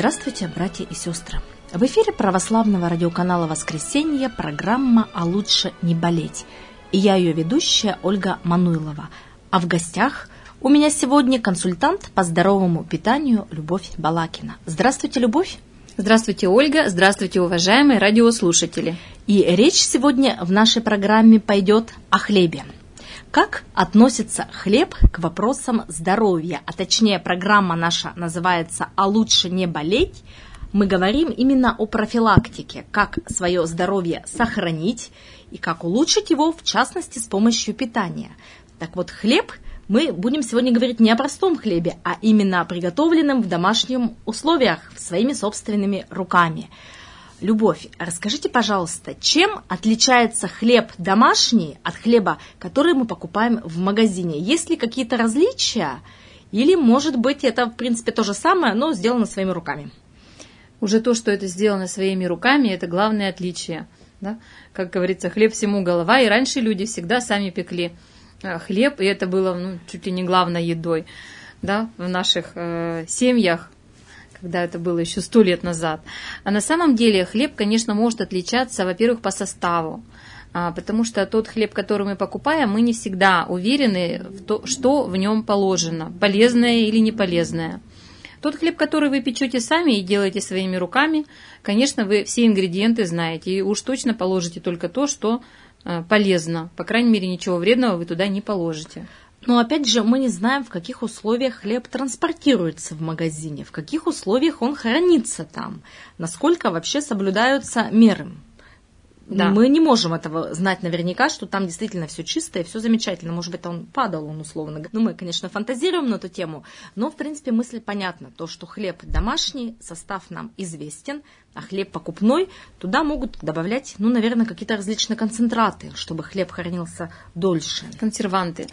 Здравствуйте, братья и сестры! В эфире православного радиоканала «Воскресенье» программа «А лучше не болеть». И я ее ведущая Ольга Мануйлова. А в гостях у меня сегодня консультант по здоровому питанию Любовь Балакина. Здравствуйте, Любовь! Здравствуйте, Ольга! Здравствуйте, уважаемые радиослушатели! И речь сегодня в нашей программе пойдет о хлебе. Как относится хлеб к вопросам здоровья? А точнее, программа наша называется «А лучше не болеть». Мы говорим именно о профилактике, как свое здоровье сохранить и как улучшить его, в частности, с помощью питания. Так вот, хлеб мы будем сегодня говорить не о простом хлебе, а именно о приготовленном в домашних условиях, своими собственными руками. Любовь, расскажите, пожалуйста, чем отличается хлеб домашний от хлеба, который мы покупаем в магазине? Есть ли какие-то различия? Или, может быть, это, в принципе, то же самое, но сделано своими руками? Уже то, что это сделано своими руками, это главное отличие. Да? Как говорится, хлеб всему голова. И раньше люди всегда сами пекли хлеб, и это было чуть ли не главной едой, да, в наших семьях, когда это было еще 100 лет назад. А на самом деле хлеб, конечно, может отличаться, во-первых, по составу, потому что тот хлеб, который мы покупаем, мы не всегда уверены, что в нем положено, полезное или не полезное. Тот хлеб, который вы печете сами и делаете своими руками, конечно, вы все ингредиенты знаете, и уж точно положите только то, что полезно. По крайней мере, ничего вредного вы туда не положите. Но опять же, мы не знаем, в каких условиях хлеб транспортируется в магазине, в каких условиях он хранится там, насколько вообще соблюдаются меры. Да. Мы не можем этого знать наверняка, что там действительно все чисто и все замечательно. Может быть, он падал, условно. Мы, конечно, фантазируем на эту тему, но, в принципе, мысль понятна. То, что хлеб домашний, состав нам известен, а хлеб покупной, туда могут добавлять, наверное, какие-то различные концентраты, чтобы хлеб хранился дольше. Консерванты.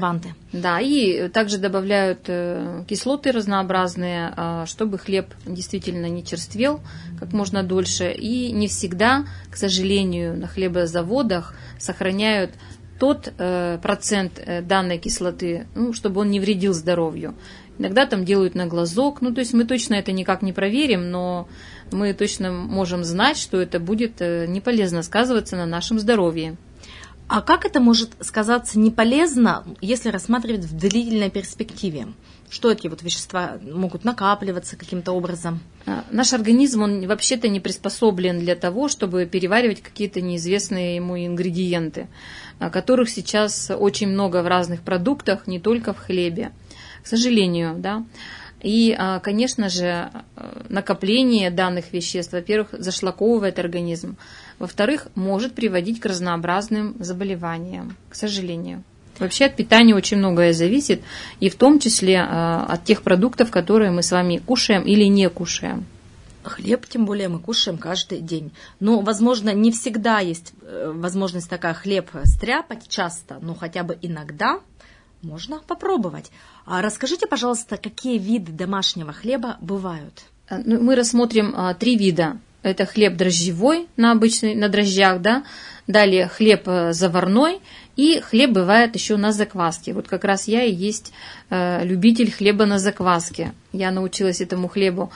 Да, и также добавляют кислоты разнообразные, чтобы хлеб действительно не черствел как можно дольше. И не всегда, к сожалению, на хлебозаводах сохраняют тот процент данной кислоты, чтобы он не вредил здоровью. Иногда там делают на глазок, то есть мы точно это никак не проверим, но мы точно можем знать, что это будет не полезно сказываться на нашем здоровье. А как это может сказаться не полезно, если рассматривать в длительной перспективе? Что эти вещества могут накапливаться каким-то образом? Наш организм, он вообще-то не приспособлен для того, чтобы переваривать какие-то неизвестные ему ингредиенты, которых сейчас очень много в разных продуктах, не только в хлебе, к сожалению, да. И, конечно же, накопление данных веществ, во-первых, зашлаковывает организм, во-вторых, может приводить к разнообразным заболеваниям, к сожалению. Вообще от питания очень многое зависит, и в том числе от тех продуктов, которые мы с вами кушаем или не кушаем. Хлеб, тем более, мы кушаем каждый день. Но, возможно, не всегда есть возможность такая хлеб стряпать часто, но хотя бы иногда можно попробовать. А расскажите, пожалуйста, какие виды домашнего хлеба бывают? Мы рассмотрим 3 вида. Это хлеб дрожжевой на дрожжах, да? Далее хлеб заварной и хлеб бывает еще на закваске. Вот как раз я и есть любитель хлеба на закваске. Я научилась этому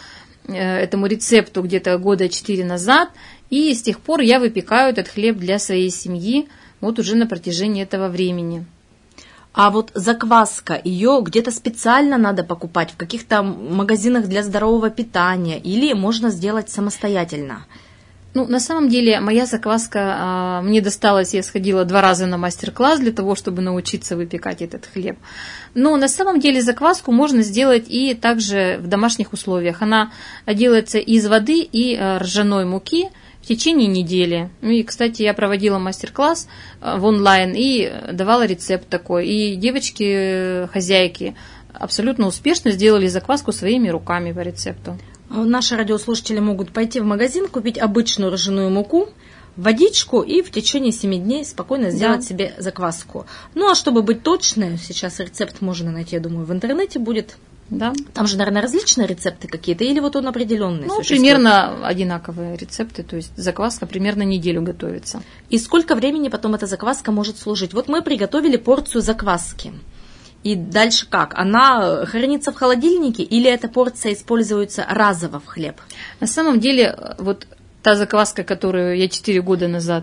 рецепту где-то года 4 назад, и с тех пор я выпекаю этот хлеб для своей семьи уже на протяжении этого времени. А закваска, ее где-то специально надо покупать в каких-то магазинах для здорового питания или можно сделать самостоятельно? На самом деле, моя закваска мне досталась, я сходила 2 раза на мастер-класс для того, чтобы научиться выпекать этот хлеб. Но на самом деле закваску можно сделать и также в домашних условиях. Она делается из воды и ржаной муки в течение недели. И, кстати, я проводила мастер-класс в онлайн и давала рецепт такой. И девочки, хозяйки, абсолютно успешно сделали закваску своими руками по рецепту. Наши радиослушатели могут пойти в магазин, купить обычную ржаную муку, водичку и в течение 7 дней спокойно сделать себе закваску. А чтобы быть точной, сейчас рецепт можно найти, я думаю, в интернете будет. Да. Там же, наверное, различные рецепты какие-то, или он определенный? Примерно одинаковые рецепты, то есть закваска примерно неделю готовится. И сколько времени потом эта закваска может служить? Мы приготовили порцию закваски. И дальше как? Она хранится в холодильнике или эта порция используется разово в хлеб? На самом деле, вот та закваска, которую я 4 года назад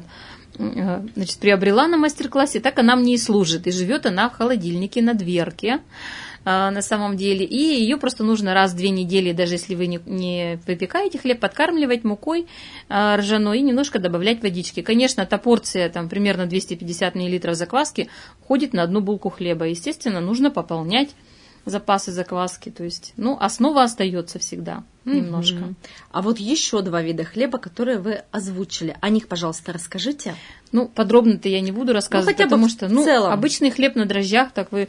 приобрела на мастер-классе, так она мне и служит. И живет она в холодильнике на дверке. На самом деле, и ее просто нужно раз в 2 недели, даже если вы не выпекаете хлеб, подкармливать мукой ржаной и немножко добавлять водички. Конечно, та порция, там, примерно 250 мл закваски, уходит на 1 булку хлеба. Естественно, нужно пополнять запасы закваски, то есть, основа остается всегда немножко. А вот еще 2 вида хлеба, которые вы озвучили. О них, пожалуйста, расскажите. Подробно-то я не буду рассказывать, потому что, обычный хлеб на дрожжах, так вы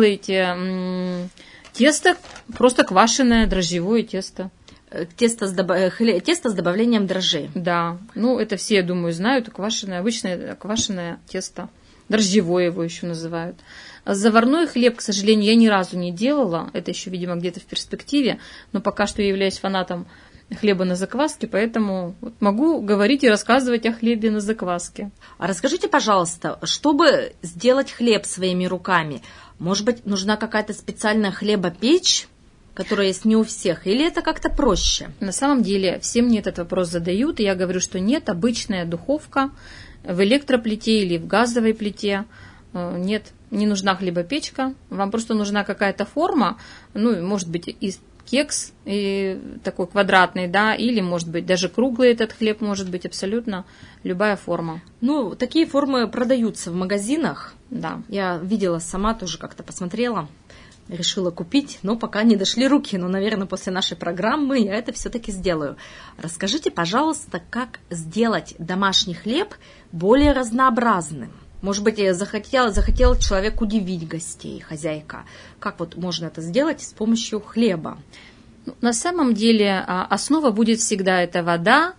делаете тесто, просто квашеное дрожжевое тесто. Тесто с добавлением дрожжей. Да, это все, я думаю, знают, обычное квашеное тесто. Дрожжевое его еще называют. Заварной хлеб, к сожалению, я ни разу не делала. Это еще, видимо, где-то в перспективе. Но пока что я являюсь фанатом хлеба на закваске, поэтому могу говорить и рассказывать о хлебе на закваске. А расскажите, пожалуйста, чтобы сделать хлеб своими руками, может быть, нужна какая-то специальная хлебопечь, которая есть не у всех, или это как-то проще? На самом деле, все мне этот вопрос задают, и я говорю, что нет, обычная духовка в электроплите или в газовой плите. Нет, не нужна хлебопечка, вам просто нужна какая-то форма, может быть, из кекс и такой квадратный, да, или, может быть, даже круглый этот хлеб, может быть, абсолютно любая форма. Такие формы продаются в магазинах. Да. Я видела сама, тоже как-то посмотрела, решила купить, но пока не дошли руки, но, наверное, после нашей программы я это все-таки сделаю. Расскажите, пожалуйста, как сделать домашний хлеб более разнообразным? Может быть, захотел человек удивить гостей, хозяйка. Как можно это сделать с помощью хлеба? На самом деле основа будет всегда это вода,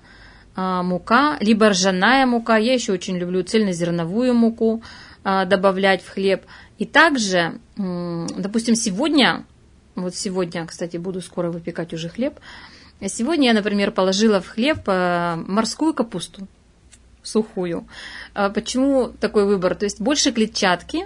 мука, либо ржаная мука. Я еще очень люблю цельнозерновую муку добавлять в хлеб. И также, допустим, сегодня, кстати, буду скоро выпекать уже хлеб. Сегодня я, например, положила в хлеб морскую капусту сухую. Почему такой выбор? То есть больше клетчатки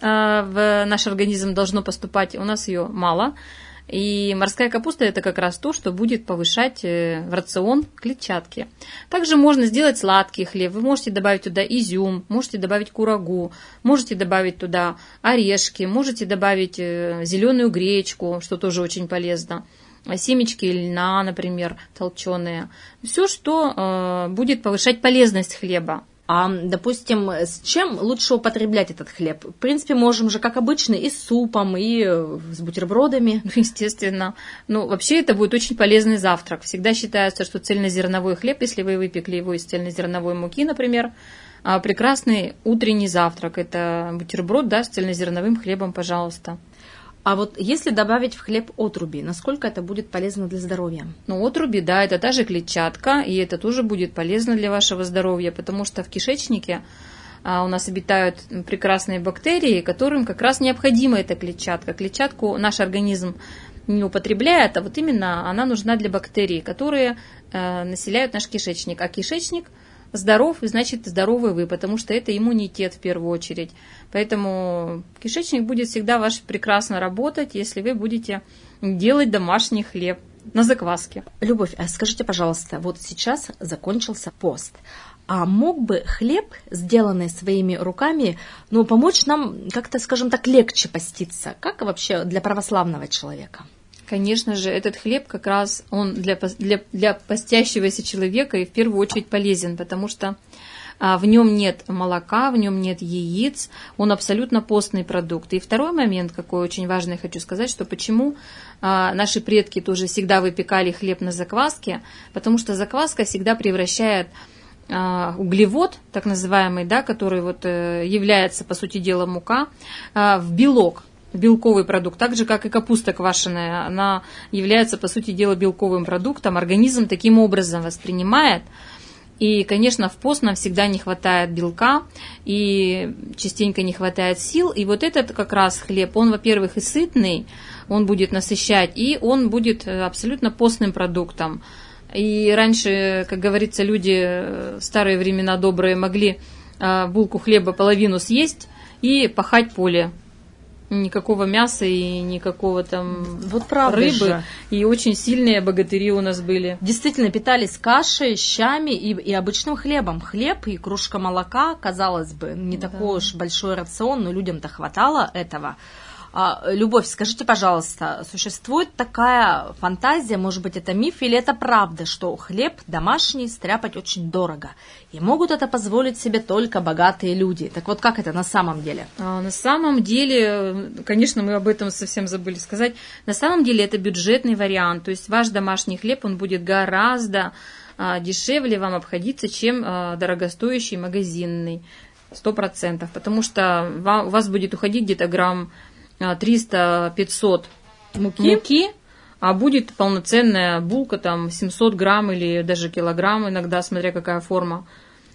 в наш организм должно поступать, у нас ее мало. И морская капуста – это как раз то, что будет повышать в рацион клетчатки. Также можно сделать сладкий хлеб. Вы можете добавить туда изюм, можете добавить курагу, можете добавить туда орешки, можете добавить зеленую гречку, что тоже очень полезно. Семечки льна, например, толченые. Все, что будет повышать полезность хлеба. А, допустим, с чем лучше употреблять этот хлеб? В принципе, можем же, как обычно, и с супом, и с бутербродами. Естественно. Вообще, это будет очень полезный завтрак. Всегда считается, что цельнозерновой хлеб, если вы выпекли его из цельнозерновой муки, например, прекрасный утренний завтрак. Это бутерброд, с цельнозерновым хлебом, пожалуйста. А если добавить в хлеб отруби, насколько это будет полезно для здоровья? Отруби, это та же клетчатка, и это тоже будет полезно для вашего здоровья, потому что в кишечнике у нас обитают прекрасные бактерии, которым как раз необходима эта клетчатка. Клетчатку наш организм не употребляет, а именно она нужна для бактерий, которые населяют наш кишечник. А кишечник здоров, значит, здоровы вы, потому что это иммунитет в первую очередь. Поэтому кишечник будет всегда ваш прекрасно работать, если вы будете делать домашний хлеб на закваске. Любовь, а скажите, пожалуйста, сейчас закончился пост. А мог бы хлеб, сделанный своими руками, помочь нам как-то, скажем так, легче поститься? Как вообще для православного человека? Конечно же, этот хлеб как раз он для постящегося человека и в первую очередь полезен, потому что в нем нет молока, в нем нет яиц, он абсолютно постный продукт. И второй момент, какой очень важный, хочу сказать, что почему наши предки тоже всегда выпекали хлеб на закваске, потому что закваска всегда превращает углевод, так называемый, который является, по сути дела, мука, в белок. Белковый продукт, так же, как и капуста квашеная, она является, по сути дела, белковым продуктом, организм таким образом воспринимает. И, конечно, в пост нам всегда не хватает белка, и частенько не хватает сил. И этот как раз хлеб, он, во-первых, и сытный, он будет насыщать, и он будет абсолютно постным продуктом. И раньше, как говорится, люди в старые времена добрые могли булку хлеба половину съесть и пахать поле. никакого мяса и никакого там Вот правда рыбы. же. И очень сильные богатыри у нас были. Действительно, питались кашей, щами и обычным хлебом. Хлеб и кружка молока, казалось бы, не такой уж большой рацион, но людям-то хватало этого. Любовь, скажите, пожалуйста, существует такая фантазия, может быть, это миф или это правда, что хлеб домашний стряпать очень дорого, и могут это позволить себе только богатые люди? Так вот, как это на самом деле? На самом деле, конечно, мы об этом совсем забыли сказать, на самом деле это бюджетный вариант, то есть ваш домашний хлеб, он будет гораздо дешевле вам обходиться, чем дорогостоящий магазинный, 100%, потому что у вас будет уходить где-то грамм 300-500 муки, а будет полноценная булка, там 700 грамм или даже килограмм иногда, смотря какая форма.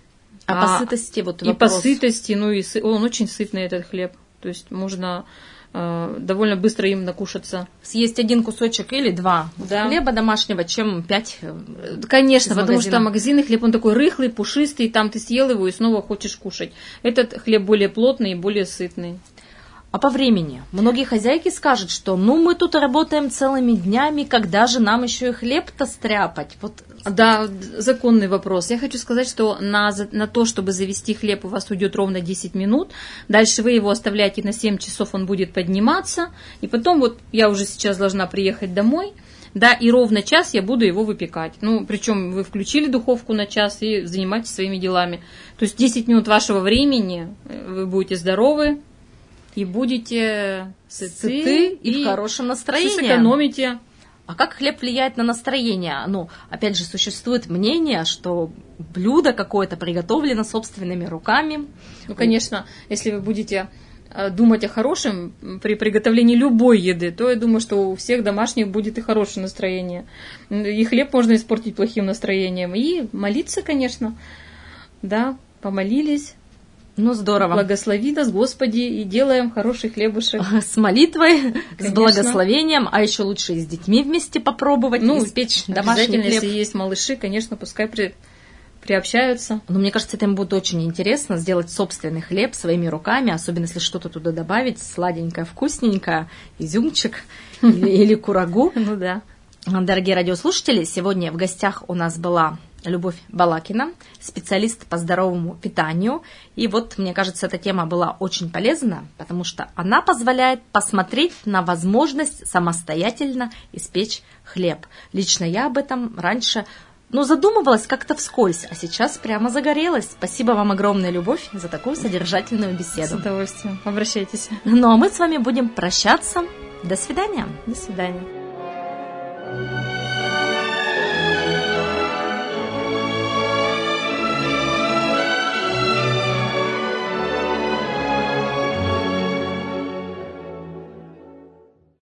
По сытости вот и вопрос. по сытости, он очень сытный, этот хлеб. То есть можно довольно быстро им накушаться. Съесть один кусочек или два хлеба домашнего, чем 5. Конечно, потому что магазинный хлеб, он такой рыхлый, пушистый, там ты съел его и снова хочешь кушать. Этот хлеб более плотный и более сытный. А по времени? Многие хозяйки скажут, что мы тут работаем целыми днями, когда же нам еще и хлеб-то стряпать? Вот. Да, законный вопрос. Я хочу сказать, что на то, чтобы завести хлеб, у вас уйдет ровно 10 минут. Дальше вы его оставляете на 7 часов, он будет подниматься. И потом вот я уже сейчас должна приехать домой. Да, и ровно час я буду его выпекать. Причем вы включили духовку на час и занимаетесь своими делами. То есть 10 минут вашего времени, вы будете здоровы. И будете сыты и в хорошем настроении. Сэкономите. А как хлеб влияет на настроение? Опять же, существует мнение, что блюдо какое-то приготовлено собственными руками. Конечно, если вы будете думать о хорошем при приготовлении любой еды, то я думаю, что у всех домашних будет и хорошее настроение. И хлеб можно испортить плохим настроением. И молиться, конечно. Да, помолились. Здорово. Благослови нас, Господи, и делаем хороший хлебушек. С молитвой, конечно. С благословением, а еще лучше и с детьми вместе попробовать, испечь домашний хлеб. Если есть малыши, конечно, пускай приобщаются. Мне кажется, это им будет очень интересно сделать собственный хлеб своими руками, особенно если что-то туда добавить, сладенькое, вкусненькое, изюмчик или курагу. Да. Дорогие радиослушатели, сегодня в гостях у нас была Любовь Балакина, специалист по здоровому питанию. И вот, мне кажется, эта тема была очень полезна, потому что она позволяет посмотреть на возможность самостоятельно испечь хлеб. Лично я об этом раньше задумывалась как-то вскользь, а сейчас прямо загорелась. Спасибо вам огромное, Любовь, за такую содержательную беседу. С удовольствием. Обращайтесь. А мы с вами будем прощаться. До свидания. До свидания.